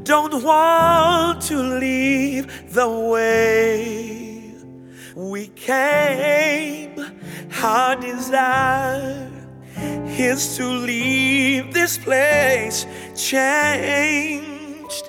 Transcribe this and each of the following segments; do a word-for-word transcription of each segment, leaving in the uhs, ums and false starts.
don't want to leave the way we came. Our desire is to leave this place changed.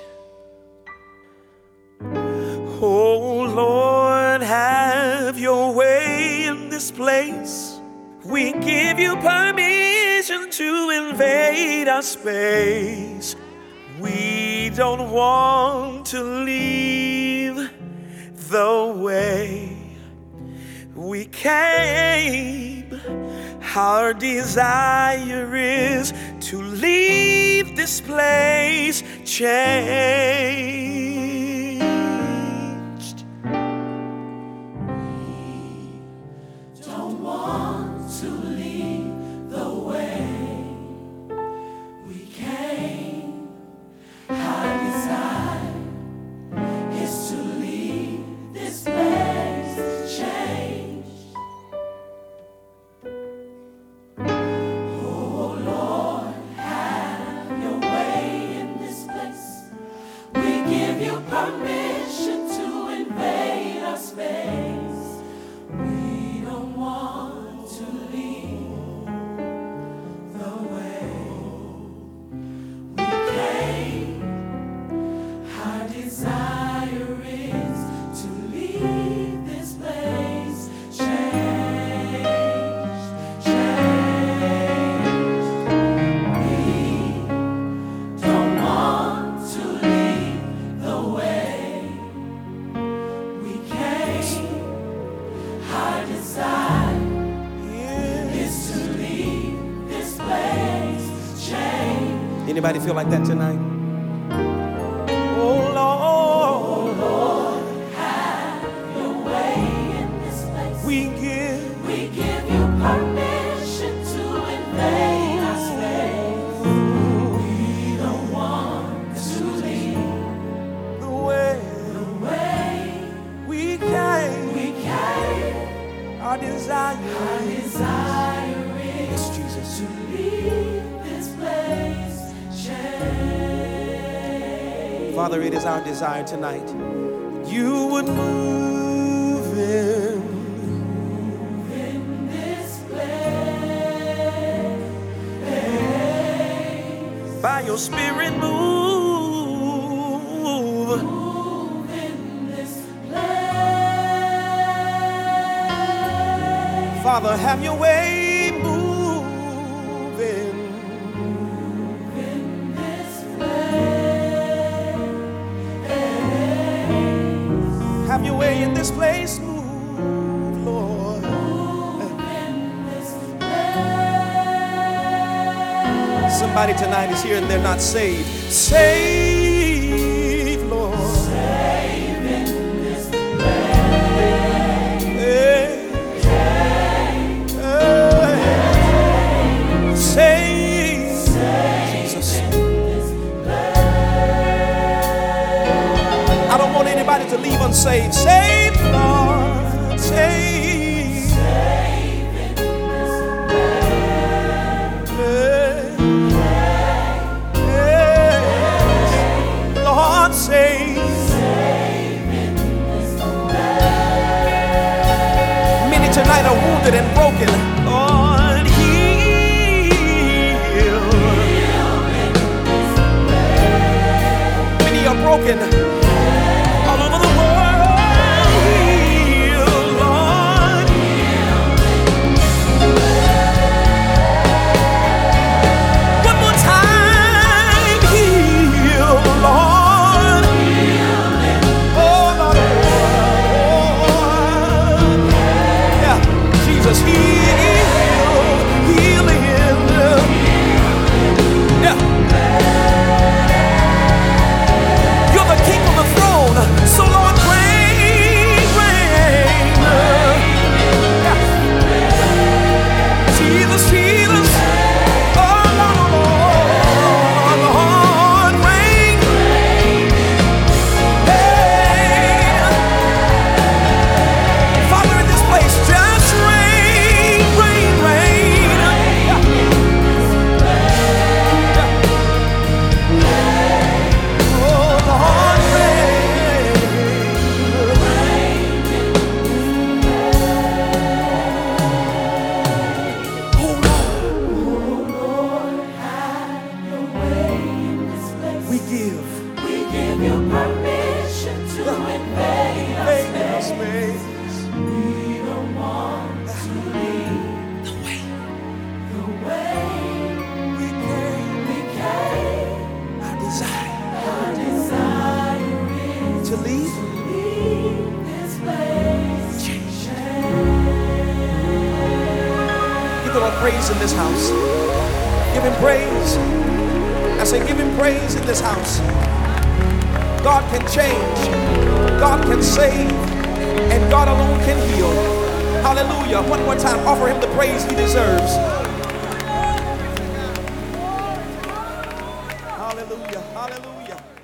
Oh Lord, have your way in this place. We give you permission to invade our space. We don't want to leave the way we came. Our desire is to leave this place changed. We don't want to leave the way we came. Our desire is to leave this place changed. Oh Lord, have your way in this place. We give you permission to invade our space. We don't want to leave the way we came. Our desire is to leave this place changed, changed. We don't want to leave the way we came. Our desire is to leave this place changed. Anybody feel like that tonight? Oh Lord, Have your way in this place. we give We give you permission to invade our space. We don't want to leave the way the way we came. we came. Our desire Our desire is is Jesus. to leave this place changed. Father, it is our desire tonight you would move in. In this place, By your spirit move. move in this place. Father, have your way, move in. In this place, Have your way in this place, move, Lord. in this place. Somebody tonight is here and they're not saved. Save, Lord. Save in this place. Hey. Hey. Save, Jesus. I don't want anybody to leave unsaved. Save, Lord. Save. Hey. Hey. Lord, save. Many tonight are wounded and broken. Lord, heal. Many are broken all over the world. Heal, Lord. One more time. Heal, Lord. Oh, Lord. Oh, yeah. Jesus, heal. Healing. Yeah. You're the King Lord praise in this house. Give him praise. I say give him praise in this house. God can change. God can save. And God alone can heal. Hallelujah. One more time. Offer him the praise he deserves. Hallelujah. Hallelujah.